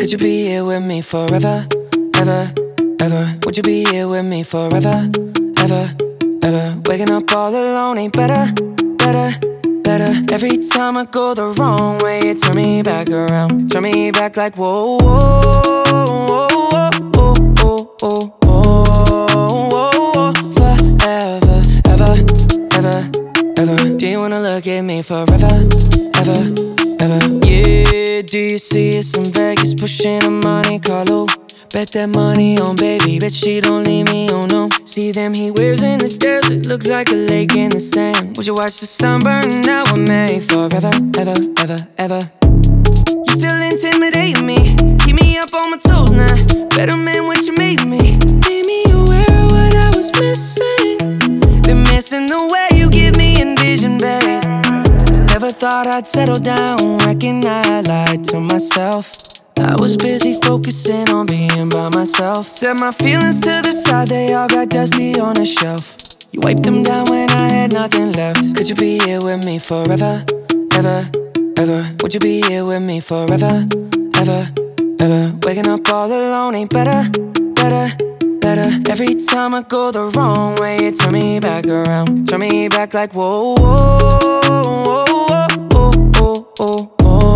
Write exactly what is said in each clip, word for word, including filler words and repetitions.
Could you be here with me forever, ever, ever? Would you be here with me forever, ever, ever? Waking up all alone ain't better, better, better. Every time I go the wrong way, you turn me back around. Turn me back like whoa, whoa, whoa, whoa, whoa, whoa, whoa, whoa. Forever, ever, ever, ever. Do you wanna look at me forever, ever, ever? Yeah, do you see us in Vegas pushing a Monte Carlo? Bet that money on baby, bet she don't leave me, oh no. See them he wears in the desert, look like a lake in the sand. Would you watch the sun burn out? We're made forever, ever, ever, ever. You still intimidate me, keep me up on my toes now. Better man what you made me, made me aware of what I was missing. Been missing the way you give me envision, babe. Never thought I'd settle down, reckon I lied to myself. I was busy focusing on being by myself. Set my feelings to the side, they all got dusty on a shelf. You wiped them down when I had nothing left. Could you be here with me forever, ever, ever? Would you be here with me forever, ever, ever? Waking up all alone ain't better, better, better. Every time I go the wrong way, you turn me back around. Turn me back like whoa, whoa, whoa, whoa, whoa, whoa, whoa.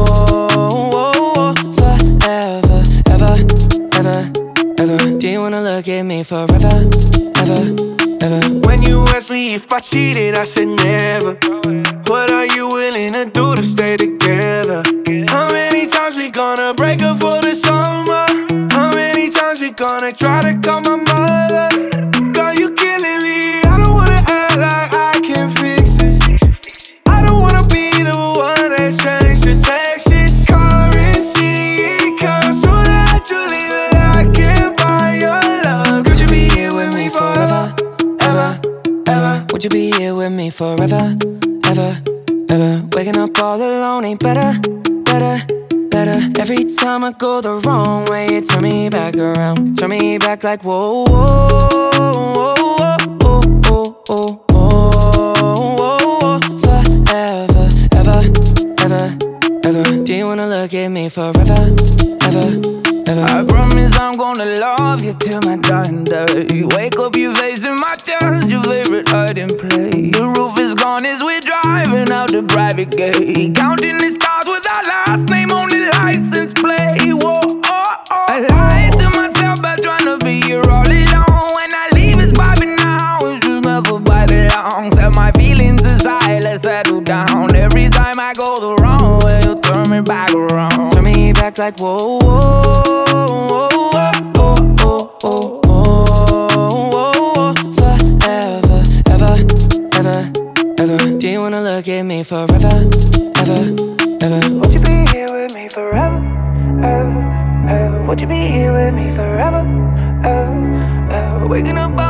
Do you wanna look at me forever, ever, ever? When you asked me if I cheated, I said never. What are you willing to do to stay together? How many times we gonna break up for the summer? How many times we gonna try to call my mother? Girl, you killing me. I don't wanna act like I can fix this. I don't wanna be the one that changed your sexist currency. It comes so naturally that I can't buy your love. Could you be here with me forever, ever, ever? Would you be here with me forever, ever, ever? Waking up all alone ain't better, better, better. Every time I go the wrong way, you turn me back around. Turn me back like whoa, whoa, whoa, whoa, whoa, whoa, whoa, whoa. Forever, ever, ever, ever. Do you wanna look at me forever, ever, ever? I promise I'm gonna love you till my dying day. Wake up, you facing my chest, your favorite hiding place. The roof is gone as we're driving out the private gate. Counting the stars with our last name on the license plate. Whoa, oh, oh. I lied to myself by trying to be here all alone. When I leave, it's vibing now, it's just never by the long. Set my feelings aside, let's settle down. Every time I go the wrong way, you turn me back around. Turn me back like whoa, whoa, whoa, whoa, whoa, whoa, whoa. Forever, ever, ever, ever. Do you wanna look at me forever, ever, ever? Would you be here with me forever, ever, ever? Would you be here with me forever, ever, ever? Waking up